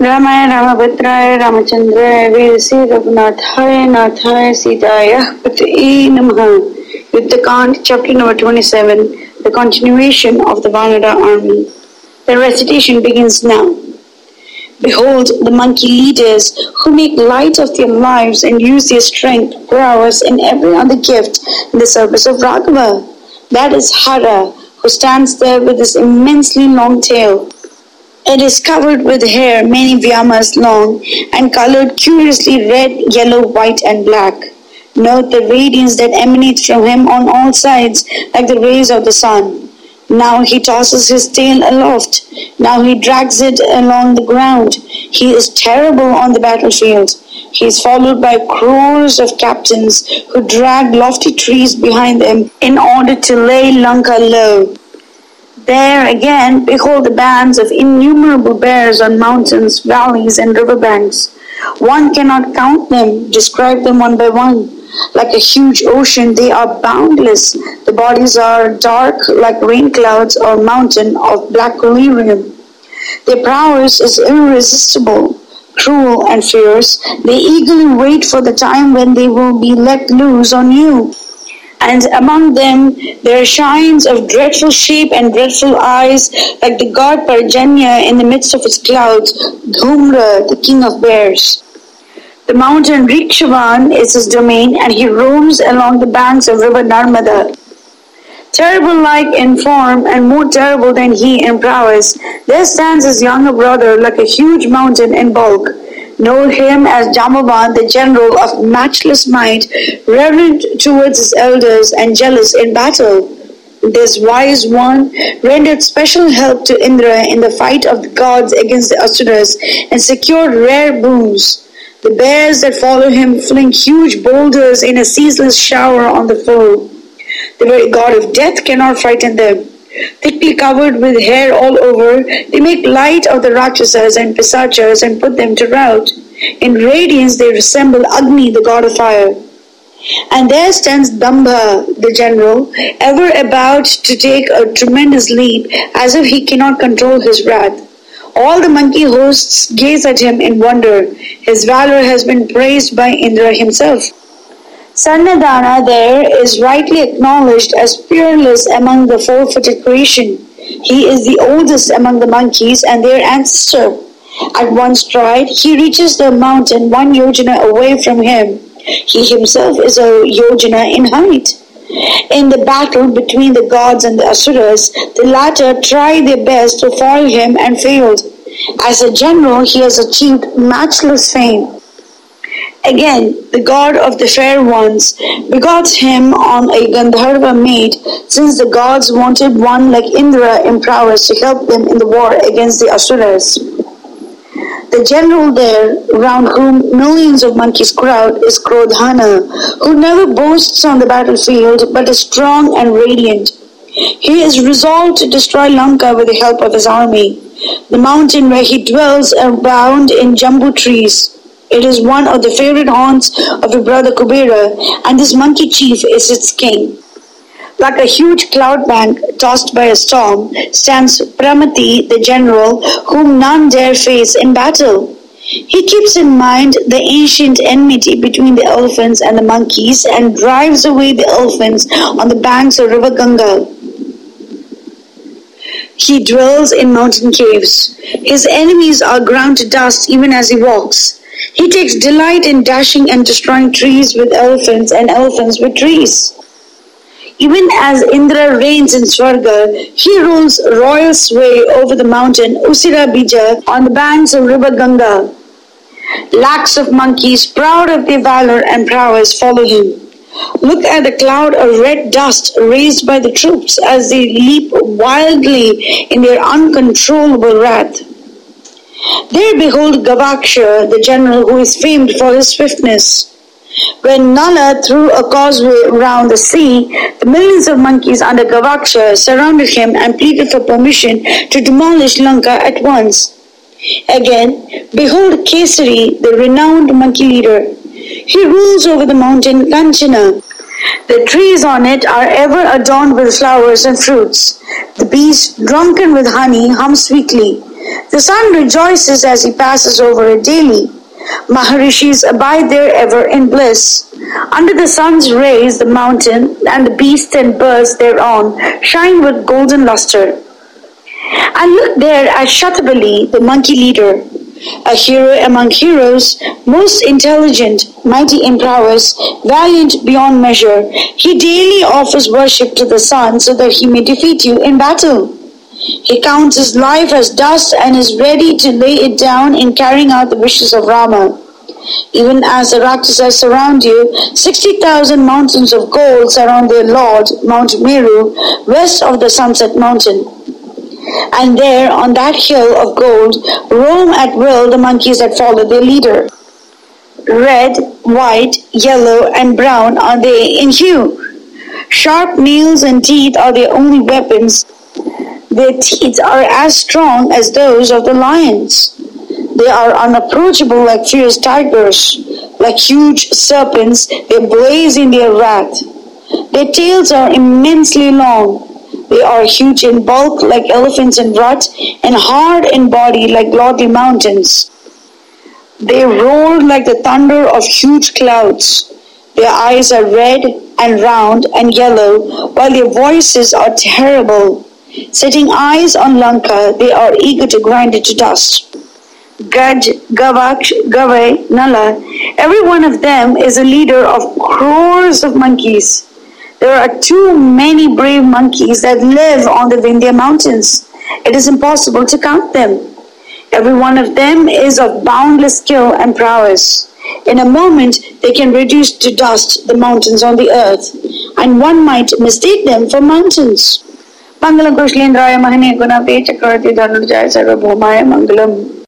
रामाय रामभद्राय रामचंद्राय वेदसे रघुनाथाय नाथाय सीताय पतये नमः. Yuddhakand, chapter number 27, the continuation of the Vanara army. The recitation begins now. Behold the monkey leaders who make light of their lives and use their strength, prowess, and every other gift in the service of Raghava. That is Hara, who stands there with his immensely long tail. It is covered with hair many vyamas long and colored curiously red, yellow, white, and black. Note the radiance that emanates from him on all sides like the rays of the sun. Now he tosses his tail aloft. Now he drags it along the ground. He is terrible on the battlefield. He is followed by crores of captains who drag lofty trees behind them in order to lay Lanka low. There again, behold the bands of innumerable bears on mountains, valleys, and riverbanks. One cannot count them, describe them one by one. Like a huge ocean, they are boundless. The bodies are dark like rain clouds or mountain of black collyrium. Their prowess is irresistible, cruel and fierce. They eagerly wait for the time when they will be let loose on you. And among them there are shines of dreadful shape and dreadful eyes, like the god Parjanya in the midst of his clouds, Dhumra, the king of bears. The mountain Rikshavan is his domain, and he roams along the banks of river Narmada. Terrible-like in form and more terrible than he in prowess, there stands his younger brother like a huge mountain in bulk. Know him as Jambavan, the general of matchless might, reverent towards his elders and jealous in battle. This wise one rendered special help to Indra in the fight of the gods against the Asuras and secured rare boons. The bears that follow him fling huge boulders in a ceaseless shower on the foe. The very god of death cannot frighten them. Thickly covered with hair all over, they make light of the Rakshasas and Pisachas and put them to rout. In radiance they resemble Agni, the god of fire. And there stands Dambha, the general, ever about to take a tremendous leap, as if he cannot control his wrath. All the monkey hosts gaze at him in wonder. His valor has been praised by Indra himself. Sannadhana there is rightly acknowledged as peerless among the four-footed creation. He is the oldest among the monkeys and their ancestor. At one stride, he reaches the mountain 1 yojana away from him. He himself is a yojana in height. In the battle between the gods and the Asuras, the latter tried their best to foil him and failed. As a general, he has achieved matchless fame. Again, the god of the fair ones begot him on a Gandharva maid, since the gods wanted one like Indra in prowess to help them in the war against the Asuras. The general there, round whom millions of monkeys crowd, is Krodhana, who never boasts on the battlefield but is strong and radiant. He is resolved to destroy Lanka with the help of his army. The mountain where he dwells abound in jambu trees. It is one of the favorite haunts of his brother Kubera, and this monkey chief is its king. Like a huge cloud bank tossed by a storm, stands Pramati, the general, whom none dare face in battle. He keeps in mind the ancient enmity between the elephants and the monkeys and drives away the elephants on the banks of river Ganga. He dwells in mountain caves. His enemies are ground to dust even as he walks. He takes delight in dashing and destroying trees with elephants and elephants with trees. Even as Indra reigns in Swarga, he rules royal sway over the mountain Usira Bija on the banks of river Ganga. Lakhs of monkeys, proud of their valor and prowess, follow him. Look at the cloud of red dust raised by the troops as they leap wildly in their uncontrollable wrath. There behold Gavaksha, the general who is famed for his swiftness. When Nala threw a causeway round the sea, the millions of monkeys under Gavaksha surrounded him and pleaded for permission to demolish Lanka at once. Again, behold Kesari, the renowned monkey leader. He rules over the mountain Kanchana. The trees on it are ever adorned with flowers and fruits. The bees, drunken with honey, hum sweetly. The sun rejoices as he passes over it daily. Maharishis abide there ever in bliss. Under the sun's rays, the mountain and the beasts and birds thereon shine with golden luster. And look there at Shatabali, the monkey leader, a hero among heroes, most intelligent, mighty in prowess, valiant beyond measure. He daily offers worship to the sun so that he may defeat you in battle. He counts his life as dust and is ready to lay it down in carrying out the wishes of Rama. Even as the Rakshasas surround you, 60,000 mountains of gold surround their lord, Mount Meru, west of the Sunset Mountain. And there, on that hill of gold, roam at will the monkeys that follow their leader. Red, white, yellow, and brown are they in hue. Sharp nails and teeth are their only weapons. Their teeth are as strong as those of the lions. They are unapproachable like fierce tigers. Like huge serpents, they blaze in their wrath. Their tails are immensely long. They are huge in bulk like elephants in rut, and hard in body like lordly mountains. They roar like the thunder of huge clouds. Their eyes are red and round and yellow, while their voices are terrible. Setting eyes on Lanka, they are eager to grind it to dust. Gaj, Gavaksh, Gavai, Nala, every one of them is a leader of crores of monkeys. There are too many brave monkeys that live on the Vindhya mountains. It is impossible to count them. Every one of them is of boundless skill and prowess. In a moment, they can reduce to dust the mountains on the earth, and one might mistake them for mountains. Mangalam Kushlendraya Mahane Gunate Chakrati Dhanurjaya Sarvabhaumaya Mangalam.